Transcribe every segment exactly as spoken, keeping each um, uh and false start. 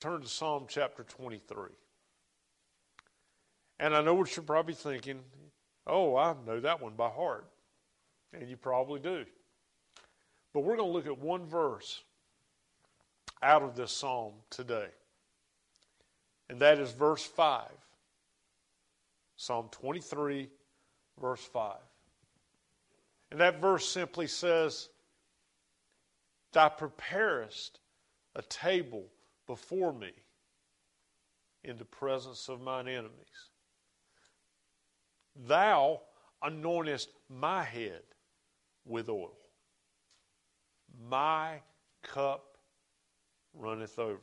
turn to Psalm chapter twenty-three. And I know what you're probably thinking, oh, I know that one by heart. And you probably do. But we're going to look at one verse out of this psalm today. And that is verse five. Psalm twenty-three, verse five. And that verse simply says, Thou preparest a table before me in the presence of mine enemies. Thou anointest my head with oil. My cup runneth over.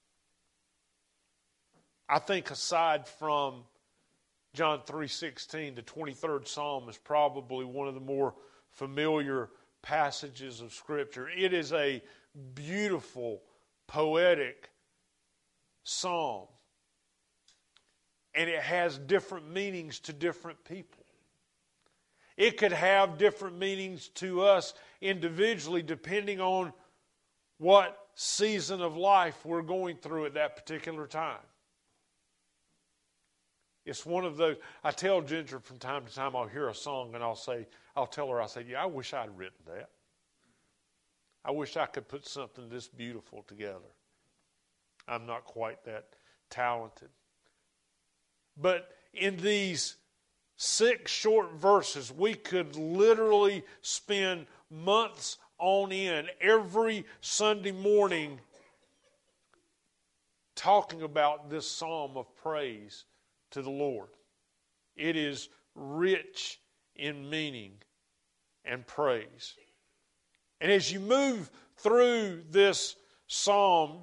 I think aside from John three sixteen, the twenty-third Psalm is probably one of the more familiar passages of Scripture. It is a beautiful, poetic psalm. And it has different meanings to different people. It could have different meanings to us individually depending on what season of life we're going through at that particular time. It's one of those, I tell Ginger from time to time, I'll hear a song and I'll say, I'll tell her, I say, yeah, I wish I'd written that. I wish I could put something this beautiful together. I'm not quite that talented. But in these six short verses, we could literally spend months on end every Sunday morning talking about this psalm of praise to the Lord. It is rich in meaning and praise. And as you move through this psalm,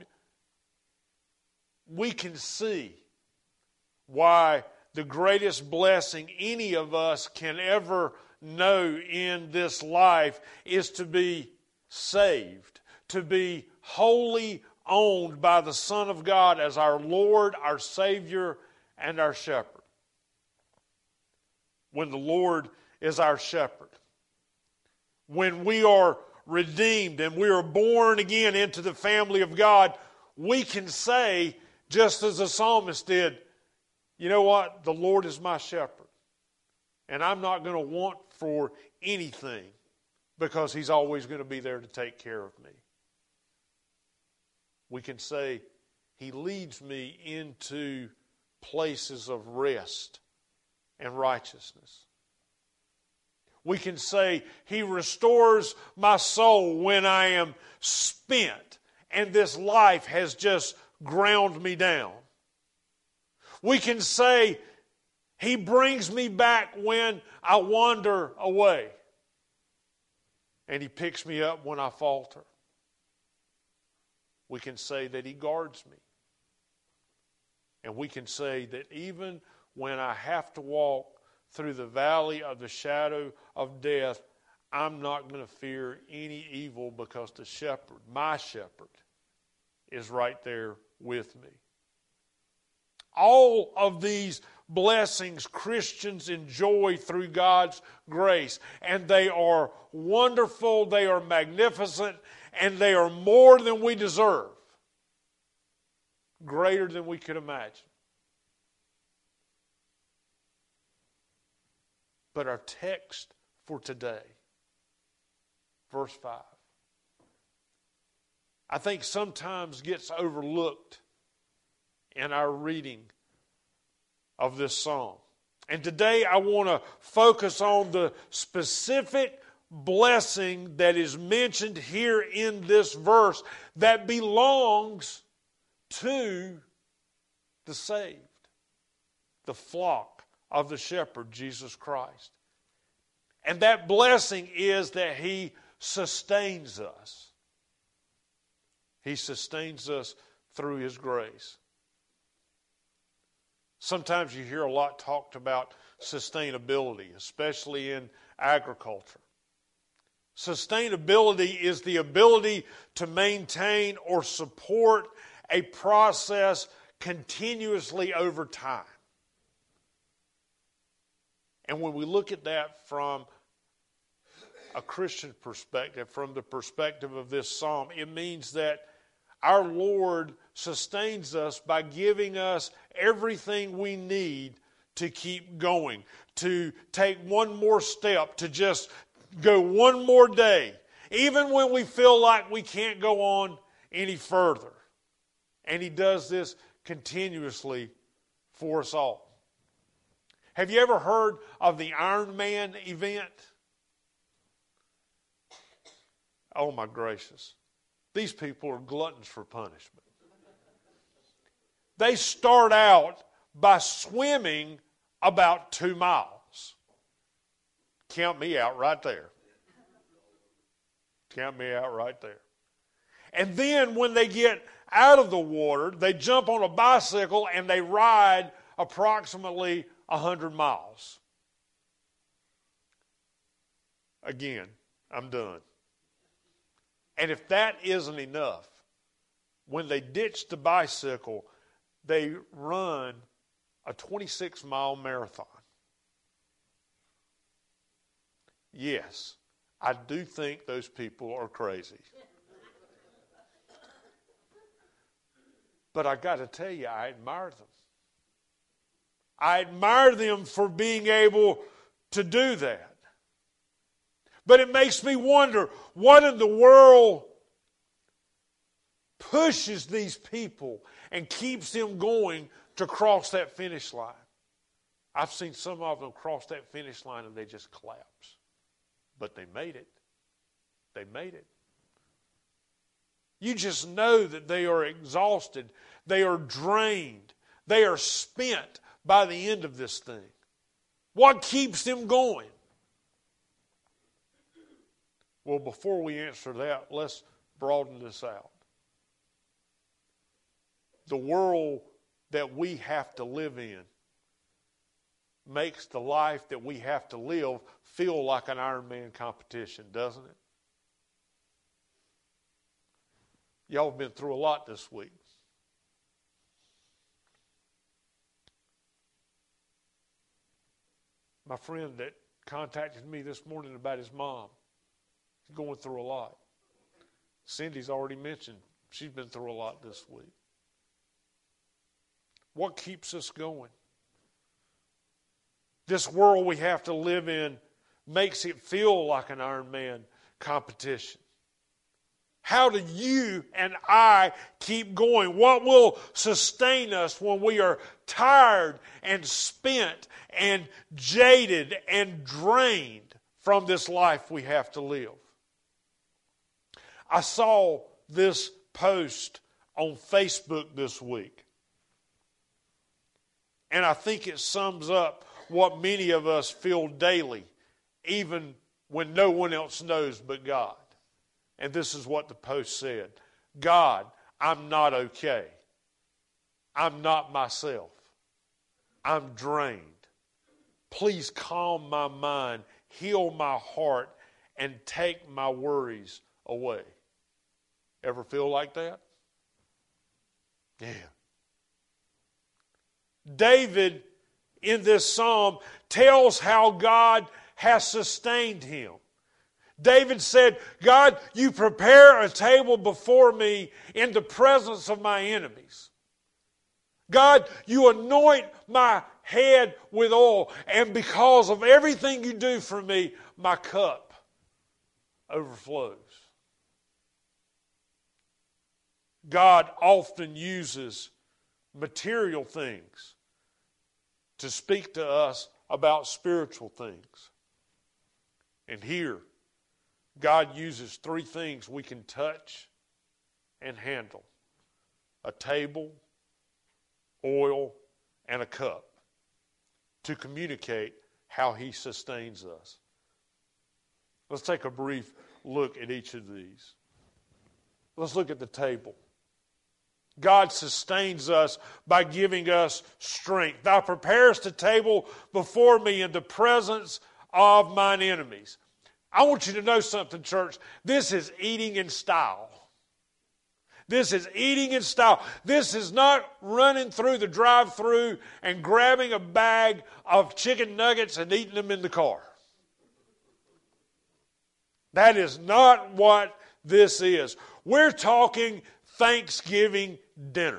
we can see why the greatest blessing any of us can ever know in this life is to be saved, to be wholly owned by the Son of God as our Lord, our Savior, and our shepherd. When the Lord is our shepherd, when we are redeemed and we are born again into the family of God, we can say, just as the psalmist did, you know what? The Lord is my shepherd. And I'm not going to want for anything because He's always going to be there to take care of me. We can say, He leads me into places of rest and righteousness. We can say, He restores my soul when I am spent and this life has just ground me down. We can say, He brings me back when I wander away. And He picks me up when I falter. We can say that He guards me. And we can say that even when I have to walk through the valley of the shadow of death, I'm not going to fear any evil because the shepherd, my shepherd, is right there with me. All of these blessings Christians enjoy through God's grace. And they are wonderful, they are magnificent, and they are more than we deserve. Greater than we could imagine. But our text for today, verse five, I think sometimes gets overlooked in our reading of this psalm. And today I want to focus on the specific blessing that is mentioned here in this verse that belongs to the saved, the flock of the shepherd, Jesus Christ. And that blessing is that He sustains us. He sustains us through His grace. Sometimes you hear a lot talked about sustainability, especially in agriculture. Sustainability is the ability to maintain or support a process continuously over time. And when we look at that from a Christian perspective, from the perspective of this psalm, it means that our Lord sustains us by giving us everything we need to keep going, to take one more step, to just go one more day, even when we feel like we can't go on any further. And He does this continuously for us all. Have you ever heard of the Iron Man event? Oh my gracious. These people are gluttons for punishment. They start out by swimming about two miles. Count me out right there. Count me out right there. And then when they get out of the water, they jump on a bicycle and they ride approximately one hundred miles. Again, I'm done. And if that isn't enough, when they ditch the bicycle, they run a twenty-six mile marathon. Yes, I do think those people are crazy. But I got to tell you, I admire them. I admire them for being able to do that. But it makes me wonder, what in the world pushes these people and keeps them going to cross that finish line? I've seen some of them cross that finish line and they just collapse. But they made it. They made it. You just know that they are exhausted. They are drained. They are spent by the end of this thing. What keeps them going? Well, before we answer that, let's broaden this out. The world that we have to live in makes the life that we have to live feel like an Ironman competition, doesn't it? Y'all have been through a lot this week. My friend that contacted me this morning about his mom, he's going through a lot. Cindy's already mentioned she's been through a lot this week. What keeps us going? This world we have to live in makes it feel like an Ironman competition. How do you and I keep going? What will sustain us when we are tired and spent and jaded and drained from this life we have to live? I saw this post on Facebook this week, and I think it sums up what many of us feel daily, even when no one else knows but God. And this is what the post said. God, I'm not okay. I'm not myself. I'm drained. Please calm my mind, heal my heart, and take my worries away. Ever feel like that? Yeah. David, in this psalm, tells how God has sustained him. David said, God, you prepare a table before me in the presence of my enemies. God, you anoint my head with oil, and because of everything you do for me, my cup overflows. God often uses material things to speak to us about spiritual things. And here, God uses three things we can touch and handle: a table, oil, and a cup, to communicate how He sustains us. Let's take a brief look at each of these. Let's look at the table. God sustains us by giving us strength. Thou preparest a table before me in the presence of mine enemies. I want you to know something, church. This is eating in style. This is eating in style. This is not running through the drive-thru and grabbing a bag of chicken nuggets and eating them in the car. That is not what this is. We're talking Thanksgiving dinner.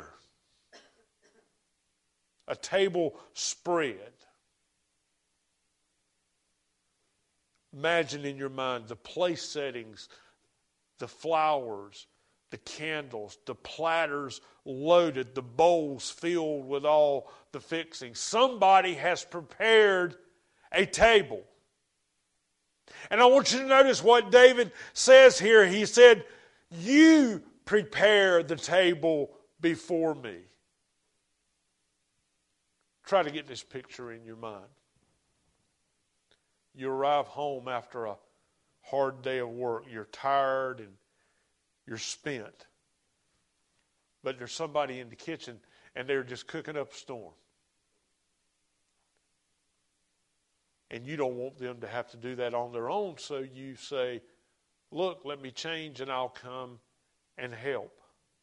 A table spread. Imagine in your mind the place settings, the flowers, the candles, the platters loaded, the bowls filled with all the fixings. Somebody has prepared a table. And I want you to notice what David says here. He said, "You prepare the table before me." Try to get this picture in your mind. You arrive home after a hard day of work. You're tired and you're spent. But there's somebody in the kitchen and they're just cooking up a storm. And you don't want them to have to do that on their own, so you say, "Look, let me change and I'll come and help."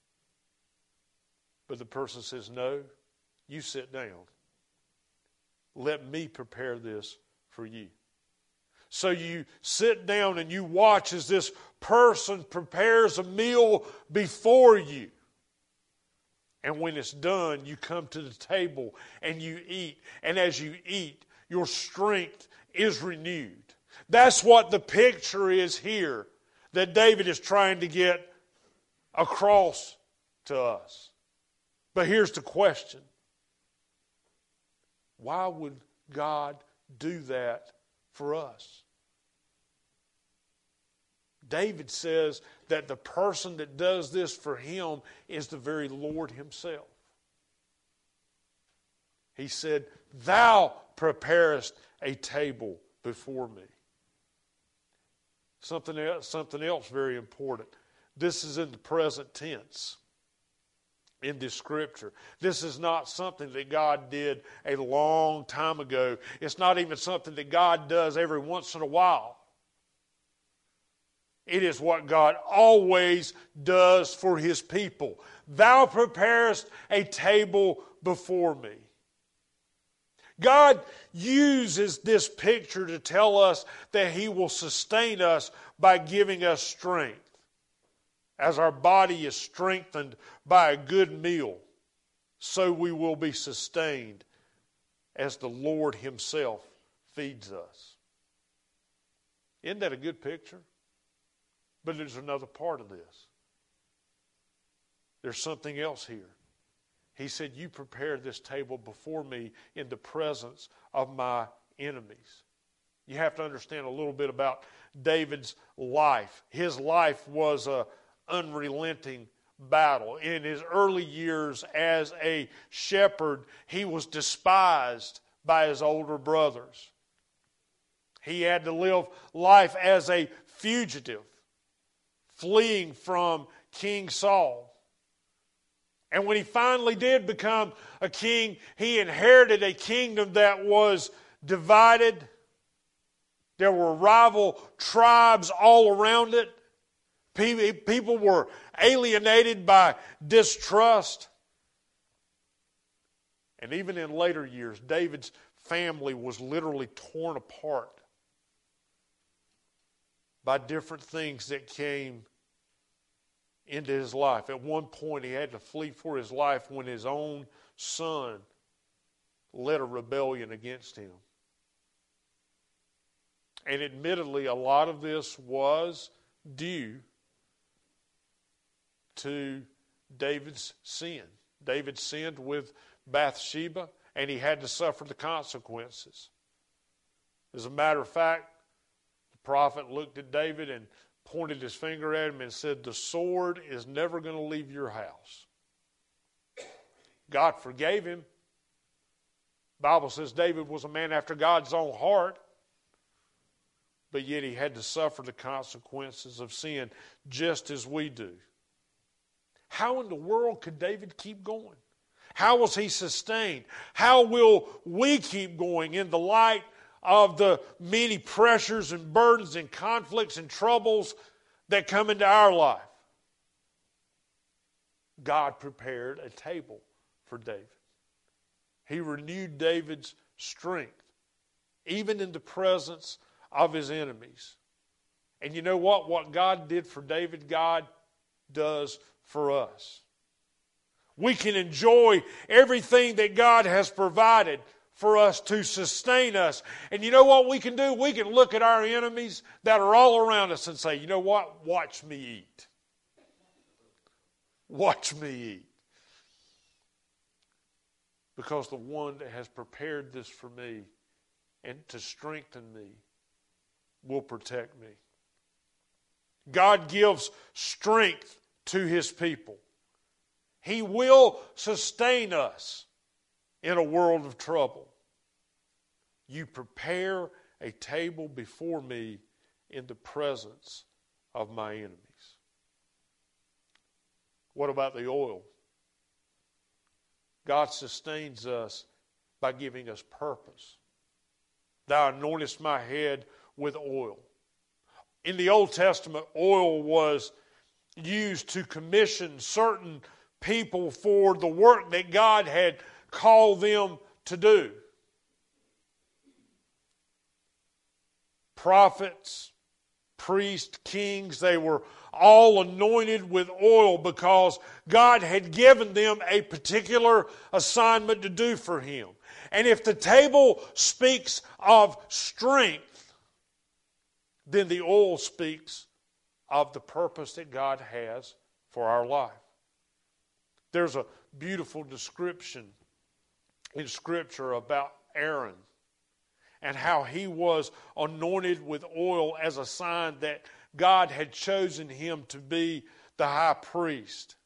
But the person says, "No, you sit down. Let me prepare this for you." So you sit down and you watch as this person prepares a meal before you. And when it's done, you come to the table and you eat. And as you eat, your strength is renewed. That's what the picture is here that David is trying to get across to us. But here's the question. Why would God do that for us? David says that the person that does this for him is the very Lord himself. He said, "Thou preparest a table before me." Something else, something else very important. This is in the present tense in this scripture. This is not something that God did a long time ago. It's not even something that God does every once in a while. It is what God always does for His people. "Thou preparest a table before me." God uses this picture to tell us that He will sustain us by giving us strength. As our body is strengthened by a good meal, so we will be sustained as the Lord Himself feeds us. Isn't that a good picture? But there's another part of this. There's something else here. He said, "You prepare this table before me in the presence of my enemies." You have to understand a little bit about David's life. His life was an unrelenting battle. In his early years as a shepherd, he was despised by his older brothers. He had to live life as a fugitive, fleeing from King Saul. And when he finally did become a king, he inherited a kingdom that was divided. There were rival tribes all around it. People were alienated by distrust. And even in later years, David's family was literally torn apart by different things that came into his life. At one point, he had to flee for his life when his own son led a rebellion against him. And admittedly, a lot of this was due to David's sin. David sinned with Bathsheba, and he had to suffer the consequences. As a matter of fact, the prophet looked at David and pointed his finger at him and said, "The sword is never going to leave your house." God forgave him. The Bible says David was a man after God's own heart, but yet he had to suffer the consequences of sin just as we do. How in the world could David keep going? How was he sustained? How will we keep going in the light of the many pressures and burdens and conflicts and troubles that come into our life? God prepared a table for David. He renewed David's strength, even in the presence of his enemies. And you know what? What God did for David, God does for us. We can enjoy everything that God has provided for us to sustain us. And you know what we can do? We can look at our enemies that are all around us and say, you know what? Watch me eat. Watch me eat. Because the one that has prepared this for me and to strengthen me will protect me. God gives strength to His people. He will sustain us in a world of trouble. You prepare a table before me in the presence of my enemies. What about the oil? God sustains us by giving us purpose. Thou anointest my head with oil. In the Old Testament, oil was used to commission certain people for the work that God had called them to do. Prophets, priests, kings, they were all anointed with oil because God had given them a particular assignment to do for Him. And if the table speaks of strength, then the oil speaks of the purpose that God has for our life. There's a beautiful description in Scripture about Aaron and how he was anointed with oil as a sign that God had chosen him to be the high priest.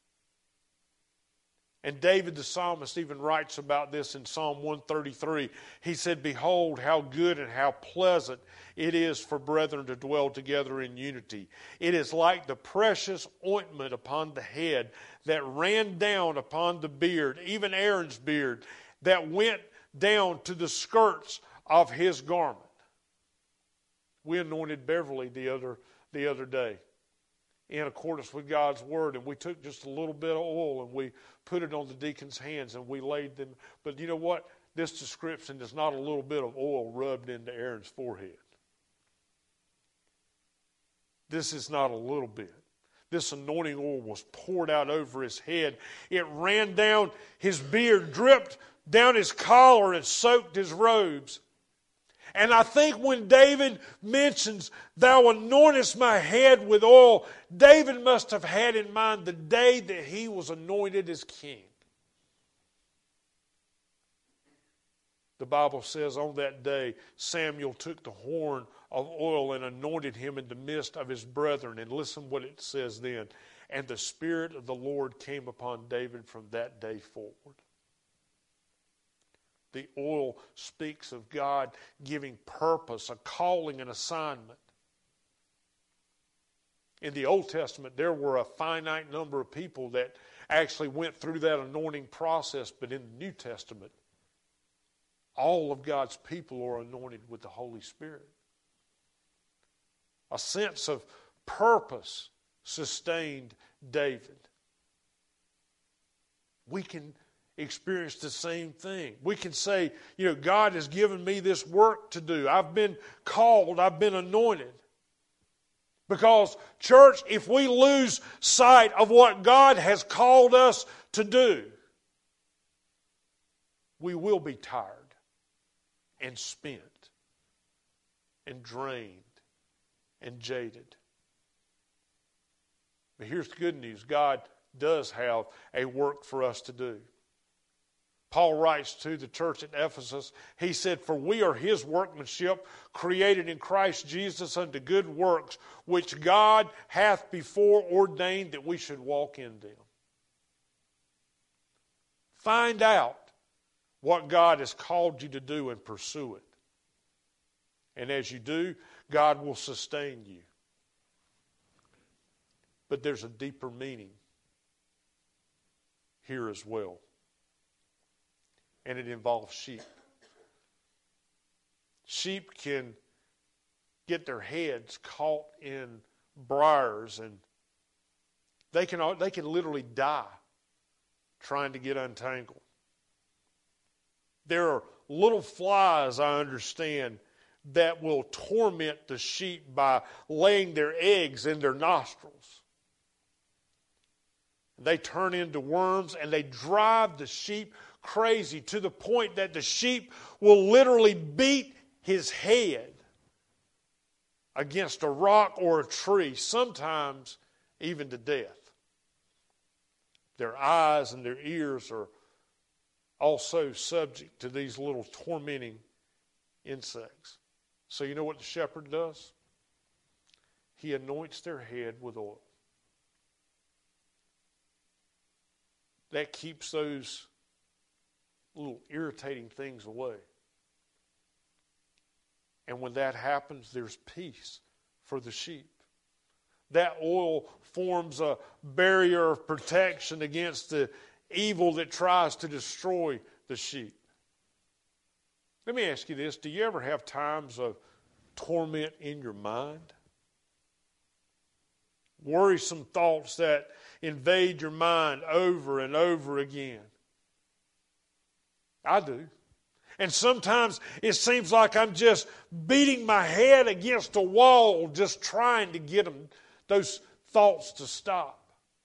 And David the psalmist even writes about this in Psalm one thirty-three. He said, behold, how good and how pleasant it is for brethren to dwell together in unity. It is like the precious ointment upon the head that ran down upon the beard, even Aaron's beard, that went down to the skirts of his garment. We anointed Beverly the other, the other day in accordance with God's word, and we took just a little bit of oil and we put it on the deacon's hands and we laid them. But you know what? This description is not a little bit of oil rubbed into Aaron's forehead. This is not a little bit. This anointing oil was poured out over his head. It ran down his beard, dripped down his collar, and soaked his robes. And I think when David mentions, thou anointest my head with oil, David must have had in mind the day that he was anointed as king. The Bible says on that day, Samuel took the horn of oil and anointed him in the midst of his brethren. And listen what it says then. And the Spirit of the Lord came upon David from that day forward. The oil speaks of God giving purpose, a calling, an assignment. In the Old Testament, there were a finite number of people that actually went through that anointing process. But in the New Testament, all of God's people are anointed with the Holy Spirit. A sense of purpose sustained David. We can experience the same thing. We can say, you know, God has given me this work to do. I've been called. I've been anointed. Because, church, if we lose sight of what God has called us to do, we will be tired and spent and drained and jaded. But here's the good news. God does have a work for us to do. Paul writes to the church at Ephesus, he said, for we are His workmanship, created in Christ Jesus unto good works, which God hath before ordained that we should walk in them. Find out what God has called you to do and pursue it. And as you do, God will sustain you. But there's a deeper meaning here as well. And it involves sheep. Sheep can get their heads caught in briars, and they can, they can literally die trying to get untangled. There are little flies, I understand, that will torment the sheep by laying their eggs in their nostrils. They turn into worms and they drive the sheep crazy to the point that the sheep will literally beat his head against a rock or a tree, sometimes even to death. Their eyes and their ears are also subject to these little tormenting insects. So you know what the shepherd does? He anoints their head with oil. That keeps those little irritating things away. And when that happens, there's peace for the sheep. That oil forms a barrier of protection against the evil that tries to destroy the sheep. Let me ask you this. Do you ever have times of torment in your mind? Worrisome thoughts that invade your mind over and over again. I do. And sometimes it seems like I'm just beating my head against a wall, just trying to get them, those thoughts to stop.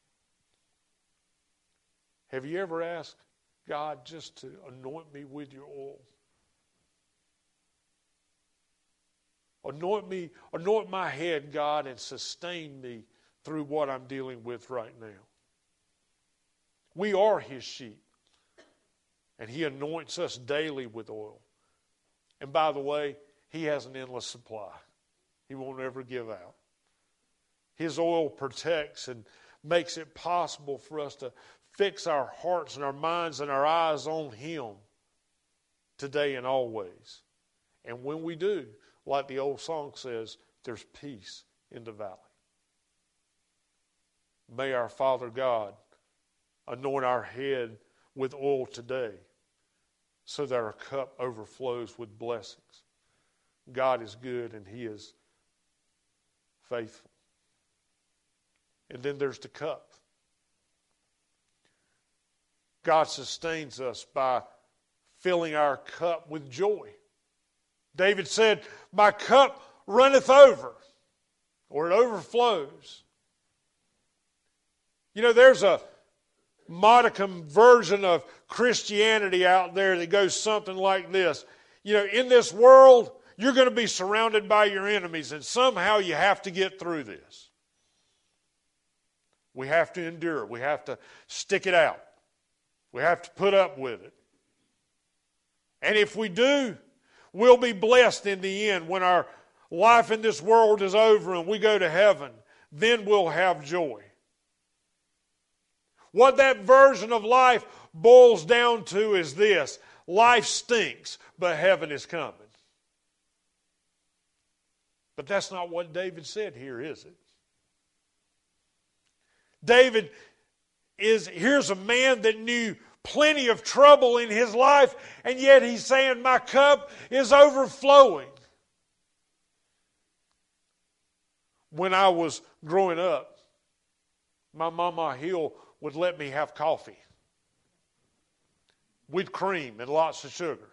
Have you ever asked God just to anoint me with your oil? Anoint me, anoint my head, God, and sustain me through what I'm dealing with right now. We are His sheep. And He anoints us daily with oil. And by the way, He has an endless supply. He won't ever give out. His oil protects and makes it possible for us to fix our hearts and our minds and our eyes on Him today and always. And when we do, like the old song says, there's peace in the valley. May our Father God anoint our head with oil today so that our cup overflows with blessings. God is good and He is faithful. And then there's the cup. God sustains us by filling our cup with joy. David said, my cup runneth over, or it overflows. You know, there's a modicum version of Christianity out there that goes something like this. You know, in this world, you're going to be surrounded by your enemies, and somehow you have to get through this. We have to endure. We have to stick it out. We have to put up with it. And if we do, we'll be blessed in the end. When our life in this world is over and we go to heaven, then we'll have joy. What that version of life boils down to is this: life stinks, but heaven is coming. But that's not what David said here, is it? David is, here's a man that knew plenty of trouble in his life, and yet he's saying, my cup is overflowing. When I was growing up, my Mama Hill would let me have coffee with cream and lots of sugar.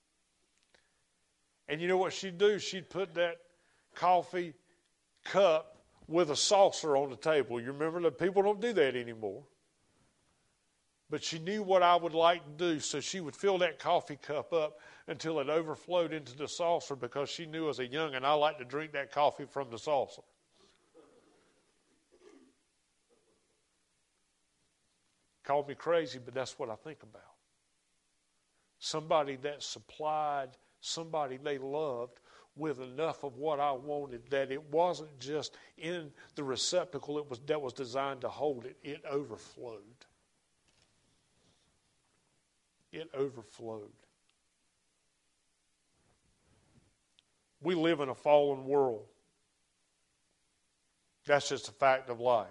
And you know what she'd do? She'd put that coffee cup with a saucer on the table. You remember that people don't do that anymore. But she knew what I would like to do, so she would fill that coffee cup up until it overflowed into the saucer, because she knew as a young'un I liked to drink that coffee from the saucer. Call me crazy, but that's what I think about. Somebody that supplied somebody they loved with enough of what I wanted that it wasn't just in the receptacle it was that was designed to hold it. It overflowed. It overflowed. We live in a fallen world. That's just a fact of life.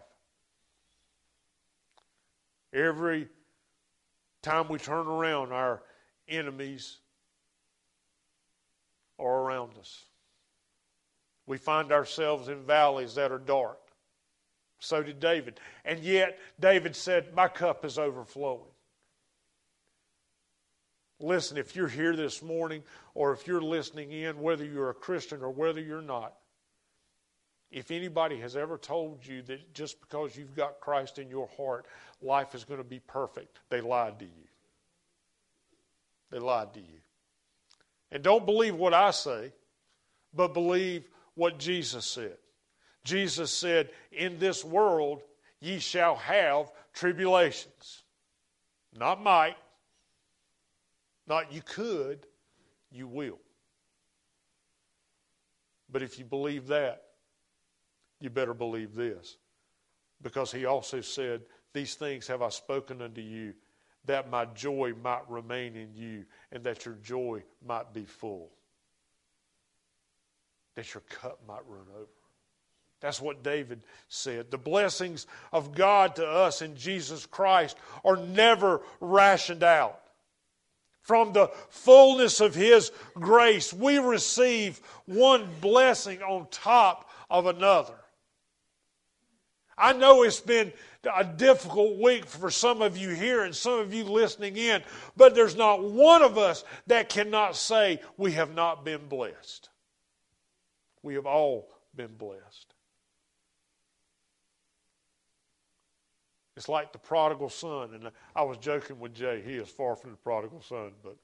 Every time we turn around, our enemies are around us. We find ourselves in valleys that are dark. So did David. And yet, David said, my cup is overflowing. Listen, if you're here this morning, or if you're listening in, whether you're a Christian or whether you're not, If anybody has ever told you that just because you've got Christ in your heart, life is going to be perfect, they lied to you. They lied to you. And don't believe what I say, but believe what Jesus said. Jesus said, in this world ye shall have tribulations. Not might, not you could, you will. But if you believe that, you better believe this. Because he also said, these things have I spoken unto you, that my joy might remain in you, and that your joy might be full. That your cup might run over. That's what David said. The blessings of God to us in Jesus Christ are never rationed out. From the fullness of His grace, we receive one blessing on top of another. I know it's been a difficult week for some of you here and some of you listening in, but there's not one of us that cannot say we have not been blessed. We have all been blessed. It's like the prodigal son, and I was joking with Jay, he is far from the prodigal son, but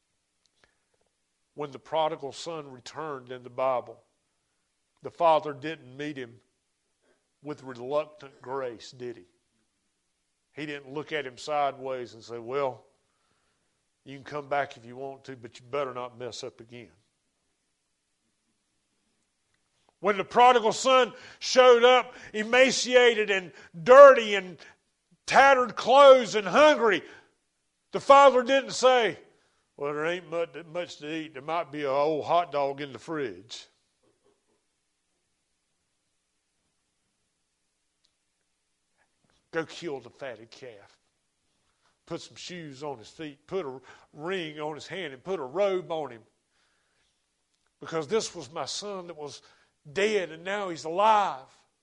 when the prodigal son returned in the Bible, the father didn't meet him with reluctant grace, did he? He didn't look at him sideways and say, well, you can come back if you want to, but you better not mess up again. When the prodigal son showed up emaciated and dirty and tattered clothes and hungry, the father didn't say, well, there ain't much, much to eat. There might be an old hot dog in the fridge. Go kill the fatted calf. Put some shoes on his feet. Put a ring on his hand and put a robe on him. Because this was my son that was dead and now he's alive.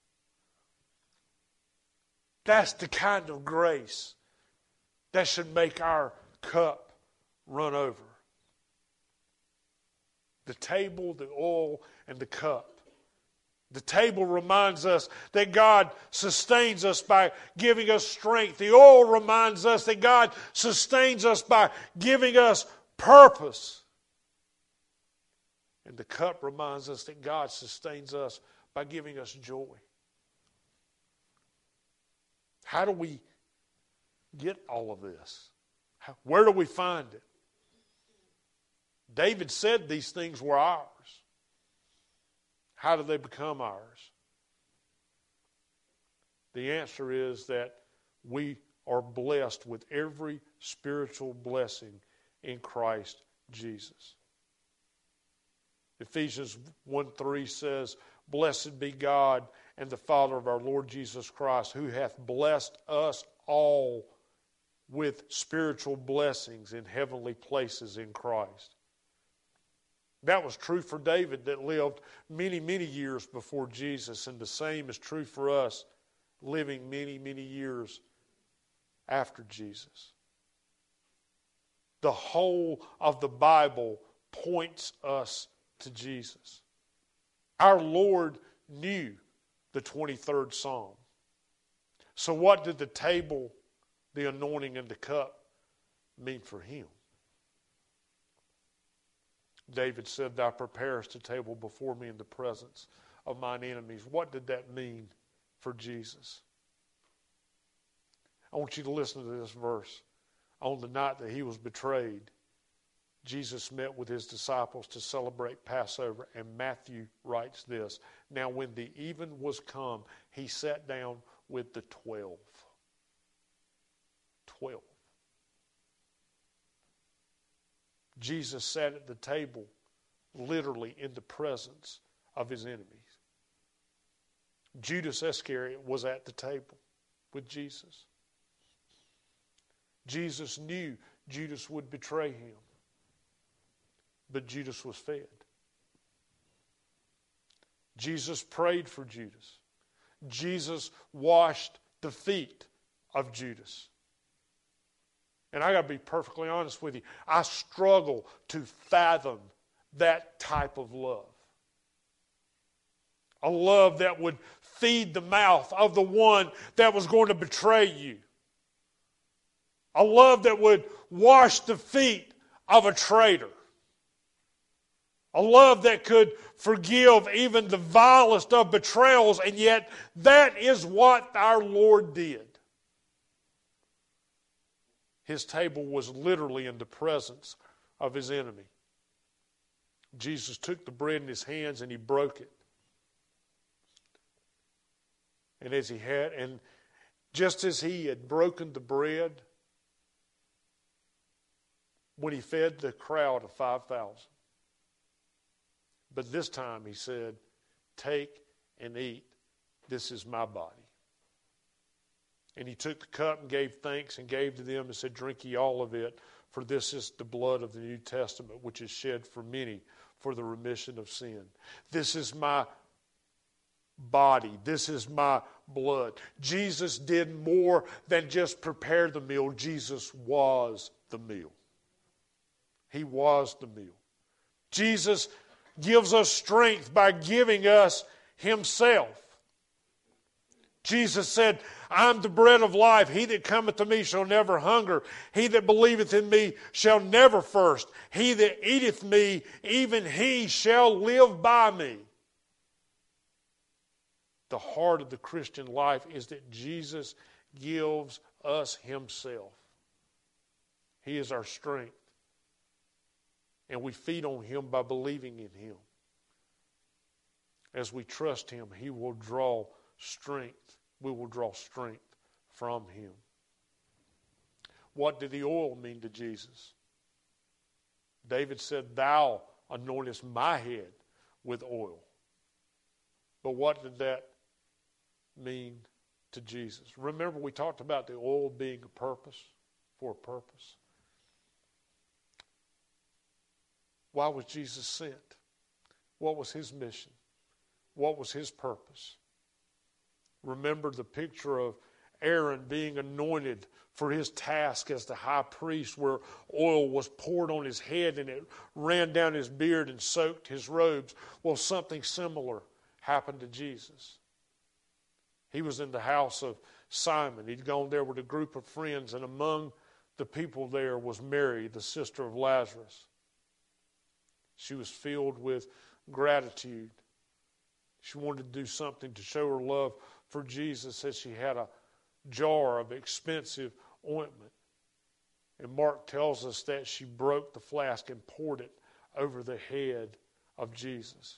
That's the kind of grace that should make our cup run over. The table, the oil, and the cup. The table reminds us that God sustains us by giving us strength. The oil reminds us that God sustains us by giving us purpose. And the cup reminds us that God sustains us by giving us joy. How do we get all of this? How, where do we find it? David said these things were ours. How do they become ours? The answer is that we are blessed with every spiritual blessing in Christ Jesus. Ephesians one three says, blessed be God and the Father of our Lord Jesus Christ, who hath blessed us all with spiritual blessings in heavenly places in Christ. That was true for David that lived many, many years before Jesus, and the same is true for us living many, many years after Jesus. The whole of the Bible points us to Jesus. Our Lord knew the twenty-third Psalm. So what did the table, the anointing, and the cup mean for him? David said, thou preparest a table before me in the presence of mine enemies. What did that mean for Jesus? I want you to listen to this verse. On the night that he was betrayed, Jesus met with his disciples to celebrate Passover, and Matthew writes this. Now when the even was come, he sat down with the twelve. Twelve. Jesus sat at the table literally in the presence of his enemies. Judas Iscariot was at the table with Jesus. Jesus knew Judas would betray him, but Judas was fed. Jesus prayed for Judas. Jesus washed the feet of Judas. And I got to be perfectly honest with you. I struggle to fathom that type of love. A love that would feed the mouth of the one that was going to betray you. A love that would wash the feet of a traitor. A love that could forgive even the vilest of betrayals, and yet that is what our Lord did. His table was literally in the presence of his enemy. Jesus took the bread in his hands and he broke it. And as he had, and just as he had broken the bread, when he fed the crowd of five thousand. But this time he said, take and eat. This is my body. And he took the cup and gave thanks and gave to them and said, drink ye all of it, for this is the blood of the New Testament, which is shed for many for the remission of sin. This is my body. This is my blood. Jesus did more than just prepare the meal. Jesus was the meal. He was the meal. Jesus gives us strength by giving us himself. Jesus said, I'm the bread of life. He that cometh to me shall never hunger. He that believeth in me shall never thirst. He that eateth me, even he shall live by me. The heart of the Christian life is that Jesus gives us himself. He is our strength. And we feed on him by believing in him. As we trust him, he will draw strength. We will draw strength from him. What did the oil mean to Jesus? David said, thou anointest my head with oil. But what did that mean to Jesus? Remember, we talked about the oil being a purpose, for a purpose. Why was Jesus sent? What was his mission? What was his purpose? Remember the picture of Aaron being anointed for his task as the high priest, where oil was poured on his head and it ran down his beard and soaked his robes. Well, something similar happened to Jesus. He was in the house of Simon. He'd gone there with a group of friends, and among the people there was Mary, the sister of Lazarus. She was filled with gratitude. She wanted to do something to show her love for Jesus, as she had a jar of expensive ointment. And Mark tells us that she broke the flask and poured it over the head of Jesus.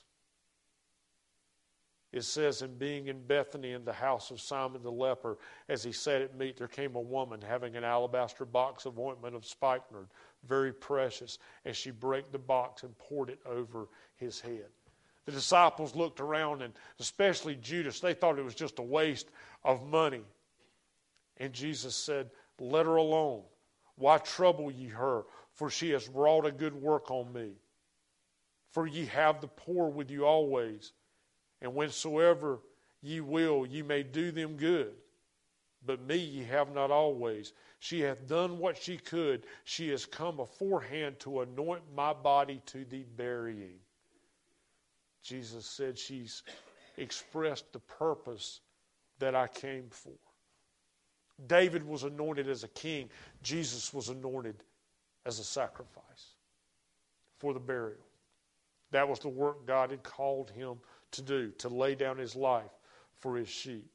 It says, in being in Bethany in the house of Simon the leper, as he sat at meat, there came a woman having an alabaster box of ointment of spikenard, very precious, as she brake the box and poured it over his head. The disciples looked around, and especially Judas, they thought it was just a waste of money. And Jesus said, let her alone. Why trouble ye her? For she has wrought a good work on me. For ye have the poor with you always, and whensoever ye will, ye may do them good. But me ye have not always. She hath done what she could. She has come aforehand to anoint my body to the burying. Jesus said she's expressed the purpose that I came for. David was anointed as a king. Jesus was anointed as a sacrifice for the burial. That was the work God had called him to do, to lay down his life for his sheep.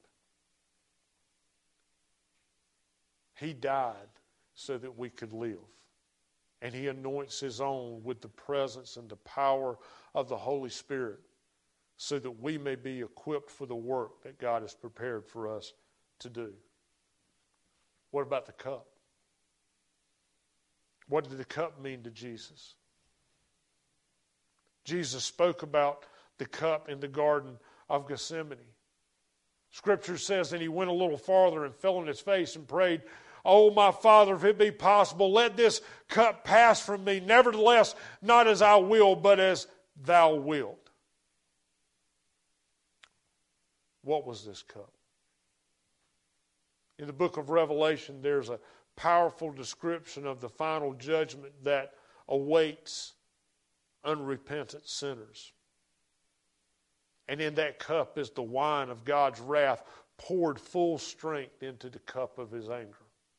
He died so that we could live. And he anoints his own with the presence and the power of the Holy Spirit, so that we may be equipped for the work that God has prepared for us to do. What about the cup? What did the cup mean to Jesus? Jesus spoke about the cup in the Garden of Gethsemane. Scripture says, and he went a little farther and fell on his face and prayed, oh, my Father, if it be possible, let this cup pass from me. Nevertheless, not as I will, but as thou wilt. What was this cup? In the book of Revelation, there's a powerful description of the final judgment that awaits unrepentant sinners. And in that cup is the wine of God's wrath poured full strength into the cup of his anger.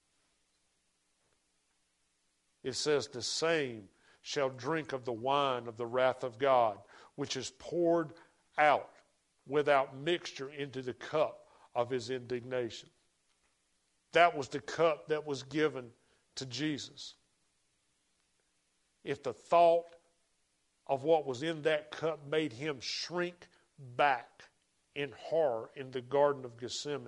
It says, the same shall drink of the wine of the wrath of God, which is poured out without mixture into the cup of his indignation. That was the cup that was given to Jesus. If the thought of what was in that cup made him shrink back in horror in the Garden of Gethsemane,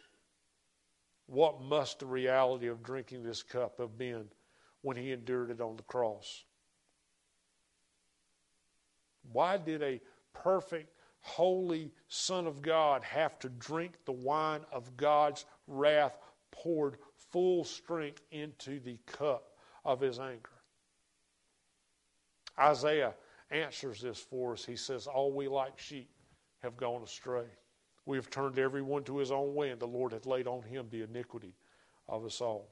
what must the reality of drinking this cup have been when he endured it on the cross? Why did a perfect, holy Son of God have to drink the wine of God's wrath poured full strength into the cup of his anger? Isaiah answers this for us. He says, all we like sheep have gone astray. We have turned everyone to his own way, and the Lord hath laid on him the iniquity of us all.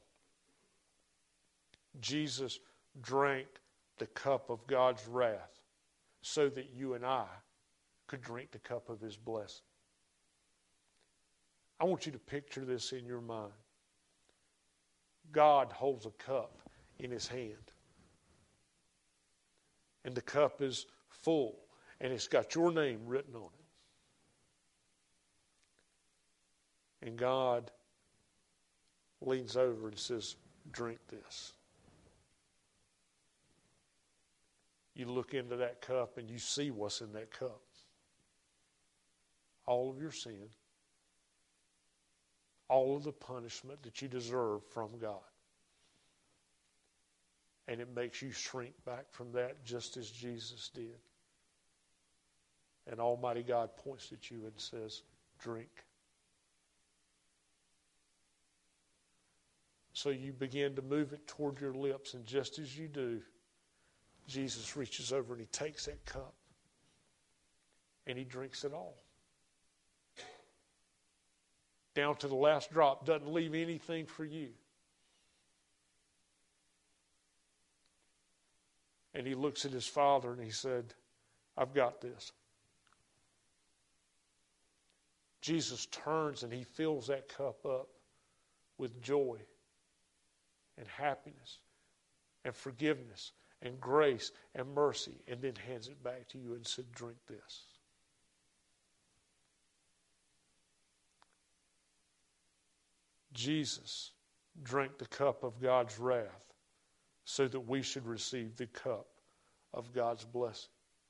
Jesus drank the cup of God's wrath so that you and I could drink the cup of his blessing. I want you to picture this in your mind. God holds a cup in his hand. And the cup is full, and it's got your name written on it. And God leans over and says, drink this. You look into that cup and you see what's in that cup. All of your sin. All of the punishment that you deserve from God. And it makes you shrink back from that just as Jesus did. And Almighty God points at you and says, drink. So you begin to move it toward your lips, and just as you do, Jesus reaches over and he takes that cup and he drinks it all. Down to the last drop, doesn't leave anything for you. And he looks at his Father and he said, I've got this. Jesus turns and he fills that cup up with joy and happiness and forgiveness and grace and mercy, and then hands it back to you and said, drink this. Jesus drank the cup of God's wrath so that we should receive the cup of God's blessing.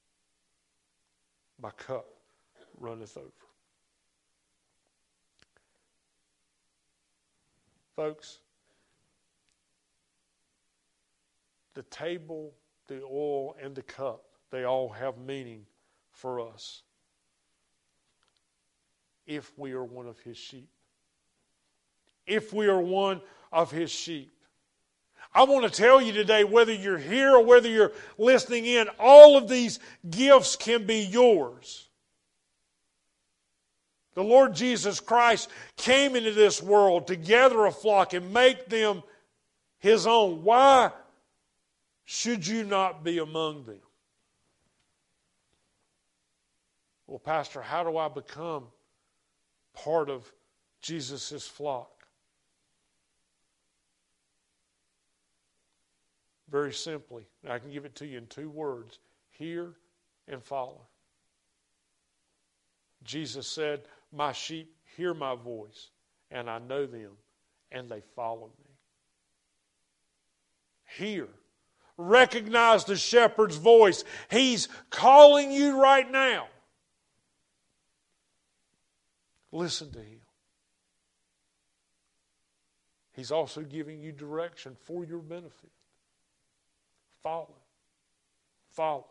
My cup runneth over. Folks, the table, the oil, and the cup, they all have meaning for us if we are one of his sheep. If we are one of his sheep. I want to tell you today, whether you're here or whether you're listening in, all of these gifts can be yours. The Lord Jesus Christ came into this world to gather a flock and make them his own. Why should you not be among them? Well, Pastor, how do I become part of Jesus' flock? Very simply, and I can give it to you in two words: hear and follow. Jesus said, my sheep hear my voice, and I know them, and they follow me. Hear. Recognize the shepherd's voice. He's calling you right now. Listen to him. He's also giving you direction for your benefit. Follow. Follow.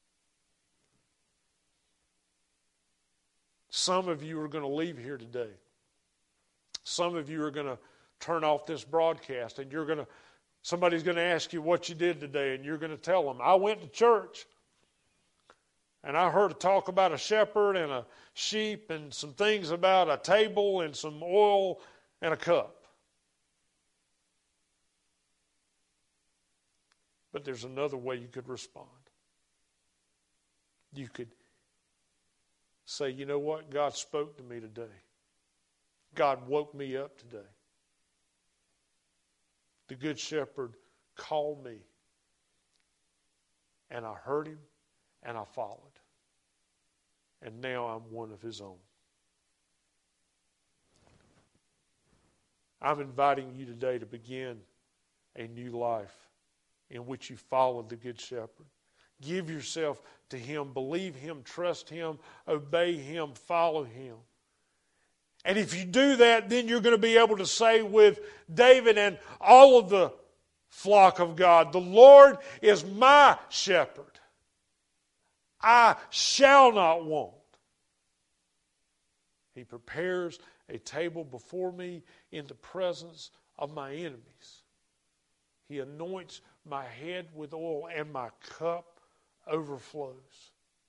Some of you are going to leave here today. Some of you are going to turn off this broadcast, and you're going to somebody's going to ask you what you did today, and you're going to tell them, I went to church, and I heard a talk about a shepherd and a sheep and some things about a table and some oil and a cup. But there's another way you could respond. You could say, you know what? God spoke to me today. God woke me up today. The Good Shepherd called me, and I heard him, and I followed. And now I'm one of his own. I'm inviting you today to begin a new life in which you follow the Good Shepherd. Give yourself to him. Believe him. Trust him. Obey him. Follow him. And if you do that, then you're going to be able to say with David and all of the flock of God, the Lord is my shepherd. I shall not want. He prepares a table before me in the presence of my enemies. He anoints my head with oil, and my cup overflows.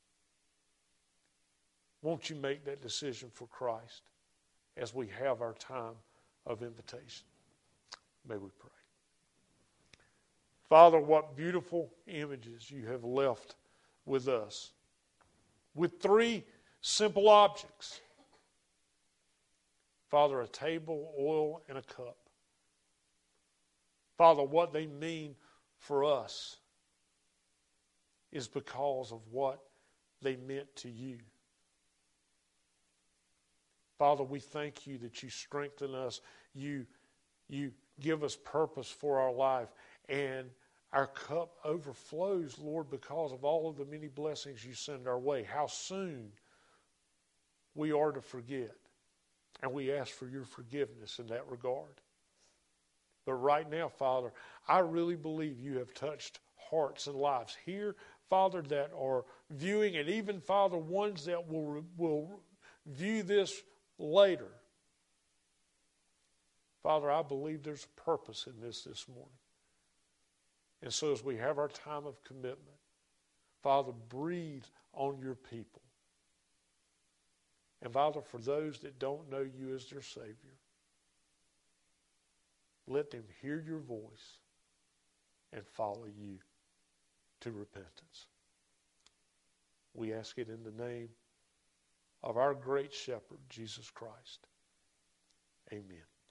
Won't you make that decision for Christ as we have our time of invitation? May we pray. Father, what beautiful images you have left with us, with three simple objects. Father, a table, oil, and a cup. Father, what they mean for us is because of what they meant to you. Father, we thank you that you strengthen us. You, you give us purpose for our life. And our cup overflows, Lord, because of all of the many blessings you send our way. How soon we are to forget. And we ask for your forgiveness in that regard. But right now, Father, I really believe you have touched hearts and lives here, Father, that are viewing, and even, Father, ones that will, will view this later. Father, I believe there's a purpose in this this morning. And so as we have our time of commitment, Father, breathe on your people. And Father, for those that don't know you as their Savior, let them hear your voice and follow you to repentance. We ask it in the name of our great shepherd, Jesus Christ. Amen.